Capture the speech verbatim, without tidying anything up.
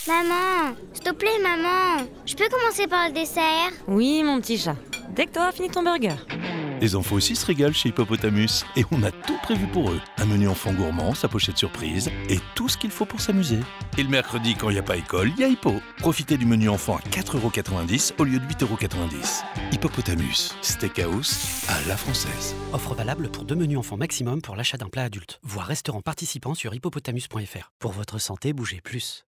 Maman, s'il te plaît, maman, je peux commencer par le dessert? Oui, mon petit chat, dès que t'auras fini ton burger. Les enfants aussi se régalent chez Hippopotamus et on a tout prévu pour eux. Un menu enfant gourmand, sa pochette surprise et tout ce qu'il faut pour s'amuser. Et le mercredi, quand il n'y a pas école, il y a Hippo. Profitez du menu enfant à quatre euros quatre-vingt-dix au lieu de huit euros quatre-vingt-dix. Hippopotamus, steakhouse à la française. Offre valable pour deux menus enfants maximum pour l'achat d'un plat adulte. Voir restaurant participant sur hippopotamus point f r. Pour votre santé, bougez plus.